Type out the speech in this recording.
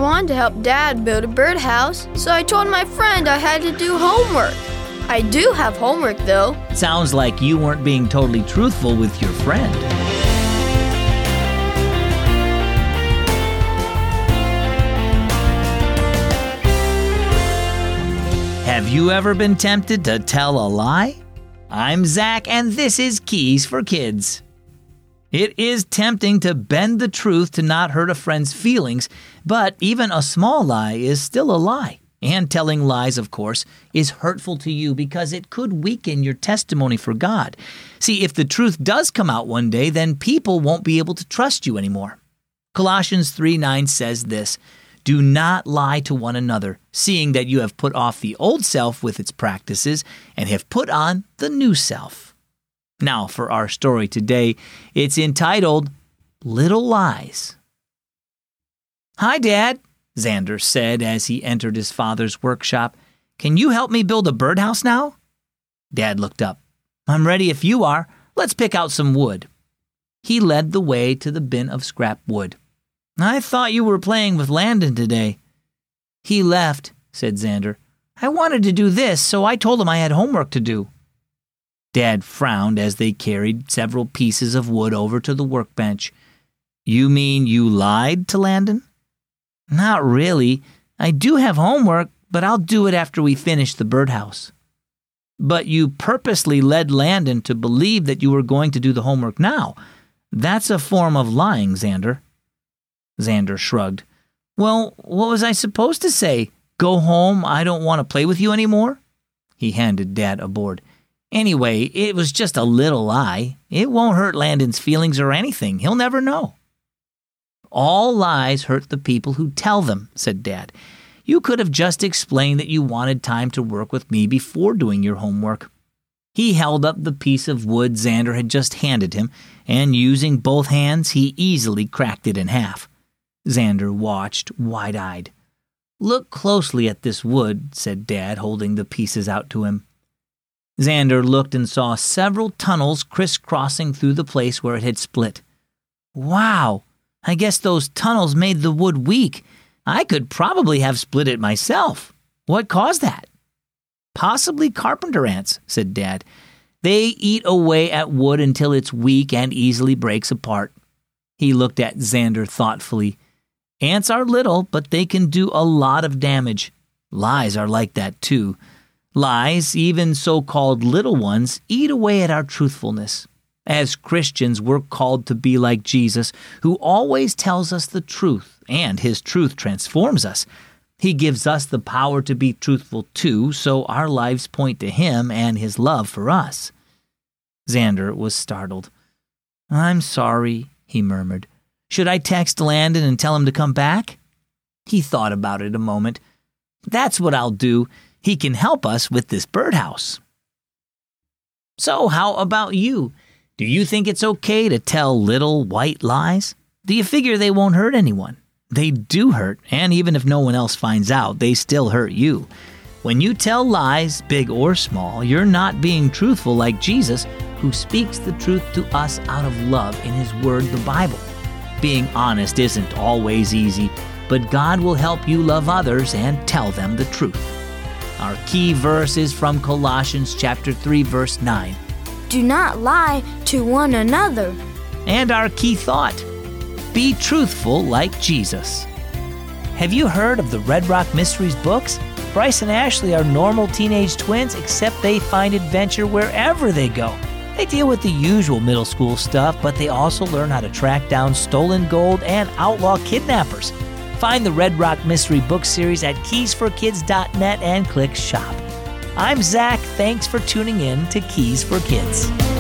wanted to help Dad build a birdhouse, so I told my friend I had to do homework. I do have homework, though. Sounds like you weren't being totally truthful with your friend. Have you ever been tempted to tell a lie? I'm Zach, and this is Keys for Kids. It is tempting to bend the truth to not hurt a friend's feelings, but even a small lie is still a lie. And telling lies, of course, is hurtful to you because it could weaken your testimony for God. See, if the truth does come out one day, then people won't be able to trust you anymore. Colossians 3:9 says this, "Do not lie to one another, seeing that you have put off the old self with its practices and have put on the new self." Now, for our story today, it's entitled, Little Lies. "Hi, Dad," Xander said as he entered his father's workshop. "Can you help me build a birdhouse now?" Dad looked up. "I'm ready if you are. Let's pick out some wood." He led the way to the bin of scrap wood. "I thought you were playing with Landon today." "He left," said Xander. "I wanted to do this, so I told him I had homework to do." Dad frowned as they carried several pieces of wood over to the workbench. "You mean you lied to Landon?" "Not really. I do have homework, but I'll do it after we finish the birdhouse." "But you purposely led Landon to believe that you were going to do the homework now. That's a form of lying, Xander." Xander shrugged. "Well, what was I supposed to say? Go home, I don't want to play with you anymore?" He handed Dad a board. "Anyway, it was just a little lie. It won't hurt Landon's feelings or anything. He'll never know." "All lies hurt the people who tell them," said Dad. "You could have just explained that you wanted time to work with me before doing your homework." He held up the piece of wood Xander had just handed him, and using both hands, he easily cracked it in half. Xander watched, wide-eyed. "Look closely at this wood," said Dad, holding the pieces out to him. Xander looked and saw several tunnels crisscrossing through the place where it had split. "Wow! I guess those tunnels made the wood weak. I could probably have split it myself. What caused that?" "Possibly carpenter ants," said Dad. "They eat away at wood until it's weak and easily breaks apart." He looked at Xander thoughtfully. "Ants are little, but they can do a lot of damage. Lies are like that too. Lies, even so-called little ones, eat away at our truthfulness. As Christians, we're called to be like Jesus, who always tells us the truth, and his truth transforms us. He gives us the power to be truthful too, so our lives point to him and his love for us." Xander was startled. "I'm sorry," he murmured. "Should I text Landon and tell him to come back?" He thought about it a moment. "That's what I'll do. He can help us with this birdhouse." So how about you? Do you think it's okay to tell little white lies? Do you figure they won't hurt anyone? They do hurt, and even if no one else finds out, they still hurt you. When you tell lies, big or small, you're not being truthful like Jesus, who speaks the truth to us out of love in his word, the Bible. Being honest isn't always easy, but God will help you love others and tell them the truth. Our key verse is from Colossians chapter 3, verse 9. Do not lie to one another. And our key thought, be truthful like Jesus. Have you heard of the Red Rock Mysteries books? Bryce and Ashley are normal teenage twins, except they find adventure wherever they go. They deal with the usual middle school stuff, but they also learn how to track down stolen gold and outlaw kidnappers. Find the Red Rock Mystery book series at keysforkids.net and click shop. I'm Zach. Thanks for tuning in to Keys for Kids.